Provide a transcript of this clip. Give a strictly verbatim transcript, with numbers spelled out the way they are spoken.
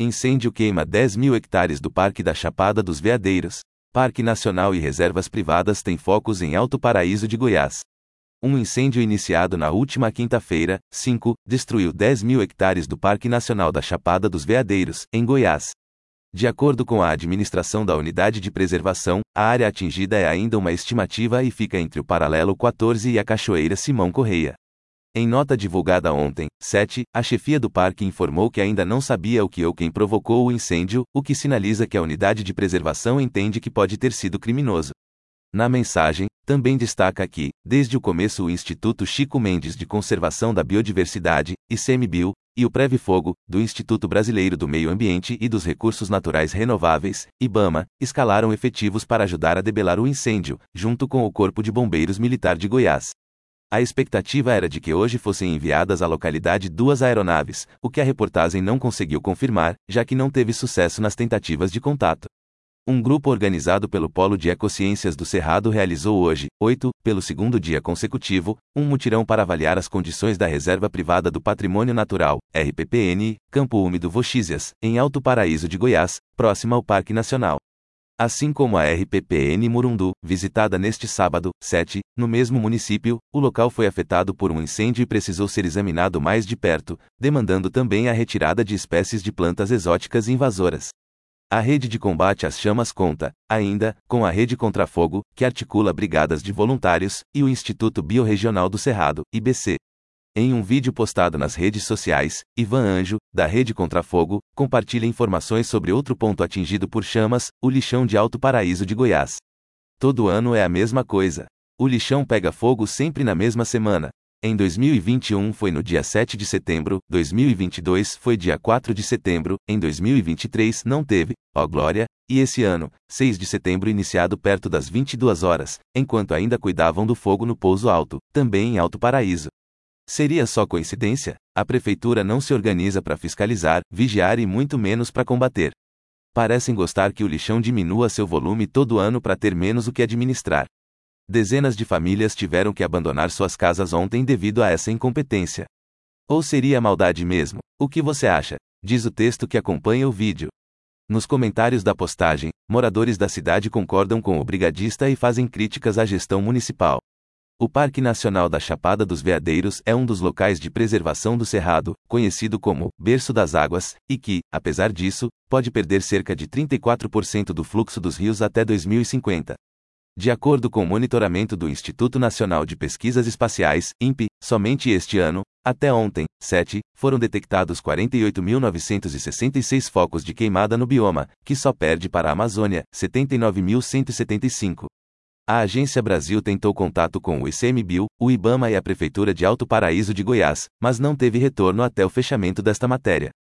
Incêndio queima dez mil hectares do Parque da Chapada dos Veadeiros. Parque Nacional e reservas privadas têm focos em Alto Paraíso de Goiás. Um incêndio iniciado na última quinta-feira, cinco, destruiu dez mil hectares do Parque Nacional da Chapada dos Veadeiros, em Goiás. De acordo com a administração da Unidade de Preservação, a área atingida é ainda uma estimativa e fica entre o Paralelo quatorze e a Cachoeira Simão Correia. Em nota divulgada ontem, sete, a chefia do parque informou que ainda não sabia o que ou quem provocou o incêndio, o que sinaliza que a unidade de preservação entende que pode ter sido criminoso. Na mensagem, também destaca que, desde o começo o Instituto Chico Mendes de Conservação da Biodiversidade, ICMBio, e o Previfogo, do Instituto Brasileiro do Meio Ambiente e dos Recursos Naturais Renováveis, IBAMA, escalaram efetivos para ajudar a debelar o incêndio, junto com o Corpo de Bombeiros Militar de Goiás. A expectativa era de que hoje fossem enviadas à localidade duas aeronaves, o que a reportagem não conseguiu confirmar, já que não teve sucesso nas tentativas de contato. Um grupo organizado pelo Polo de Ecociências do Cerrado realizou hoje, oito, pelo segundo dia consecutivo, um mutirão para avaliar as condições da Reserva Privada do Patrimônio Natural, R P P N, Campo Úmido Voxízias, em Alto Paraíso de Goiás, próxima ao Parque Nacional. Assim como a R P P N Murundu, visitada neste sábado, sete, no mesmo município, o local foi afetado por um incêndio e precisou ser examinado mais de perto, demandando também a retirada de espécies de plantas exóticas invasoras. A Rede de Combate às Chamas conta, ainda, com a Rede Contra Fogo, que articula brigadas de voluntários, e o Instituto Biorregional do Cerrado, I B C. Em um vídeo postado nas redes sociais, Ivan Anjo, da Rede Contra Fogo, compartilha informações sobre outro ponto atingido por chamas, o lixão de Alto Paraíso de Goiás. Todo ano é a mesma coisa. O lixão pega fogo sempre na mesma semana. Em dois mil e vinte e um foi no dia sete de setembro, dois mil e vinte e dois foi dia quatro de setembro, em dois mil e vinte e três não teve, ó glória, e esse ano, seis de setembro iniciado perto das vinte e duas horas, enquanto ainda cuidavam do fogo no Pouso Alto, também em Alto Paraíso. Seria só coincidência? A prefeitura não se organiza para fiscalizar, vigiar e muito menos para combater. Parecem gostar que o lixão diminua seu volume todo ano para ter menos o que administrar. Dezenas de famílias tiveram que abandonar suas casas ontem devido a essa incompetência. Ou seria maldade mesmo? O que você acha? Diz o texto que acompanha o vídeo. Nos comentários da postagem, moradores da cidade concordam com o brigadista e fazem críticas à gestão municipal. O Parque Nacional da Chapada dos Veadeiros é um dos locais de preservação do Cerrado, conhecido como Berço das Águas, e que, apesar disso, pode perder cerca de trinta e quatro por cento do fluxo dos rios até dois mil e cinquenta. De acordo com o monitoramento do Instituto Nacional de Pesquisas Espaciais, INPE, somente este ano, até ontem, sete, foram detectados quarenta e oito mil novecentos e sessenta e seis focos de queimada no bioma, que só perde para a Amazônia, setenta e nove mil cento e setenta e cinco. A Agência Brasil tentou contato com o ICMBio, o IBAMA e a Prefeitura de Alto Paraíso de Goiás, mas não teve retorno até o fechamento desta matéria.